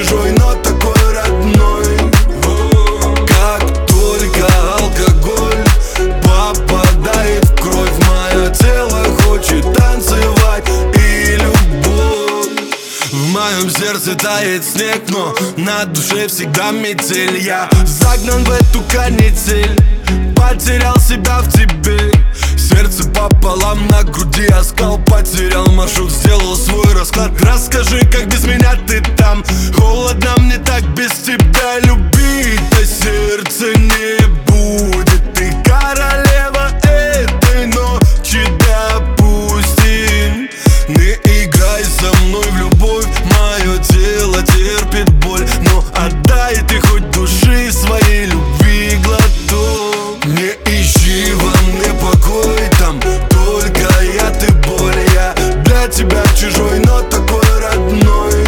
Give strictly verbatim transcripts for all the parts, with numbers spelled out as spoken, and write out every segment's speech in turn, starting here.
чужой, но такой родной. Как только алкоголь попадает в кровь, мое тело хочет танцевать и любовь. В моем сердце тает снег, но на душе всегда метель. Я загнан в эту канитель, потерял себя в тебе. Сердце пополам, на груди оскал, потерял маршрут, сделал свой расклад. Расскажи, как без меня ты там? Холодно мне так без тебя, любить-то сердце не будет. Ты королева этой ночи, допустим. Не играй со мной в любовь, мое тело терпит боль, но отдай ты хоть души своей любви глоток. Не ищи во мне покой, там только я, ты боль. Я для тебя чужой, но такой родной.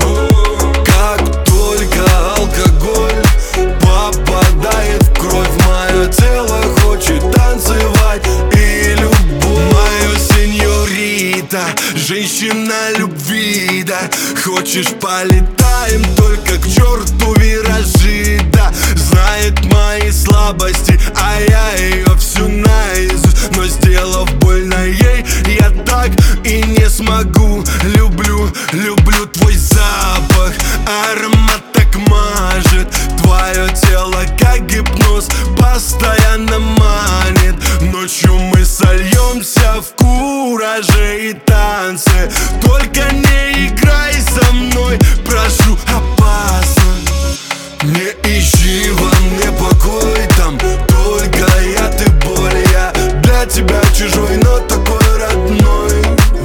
Как только алкоголь попадает в кровь, мое тело хочет танцевать и любовь. Мое сеньорита, женщина любви, да. Хочешь, полетаем, только к черту виражи, да. Знает мои слабости, а я ее всю наизусть. Но сделав больно ей, я так и не смогу. Люблю, люблю твой запах, аромат так мажет. Твое тело как гипноз постоянно манит. Ночью мы сольемся в кураже и танце. Только не играй со мной, прошу, опасно. Не ищи во мне покой, там только я, ты боль. Я для тебя чужой, но такой родной.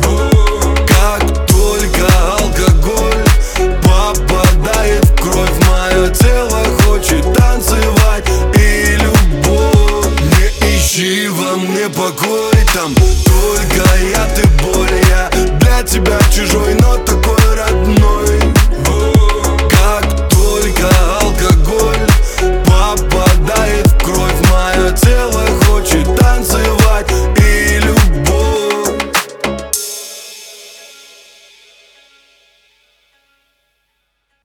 Как только алкоголь попадает в кровь, мое тело хочет танцевать и любовь. Не ищи во мне покой, там только я, ты боль. Я для тебя чужой, но такой родной.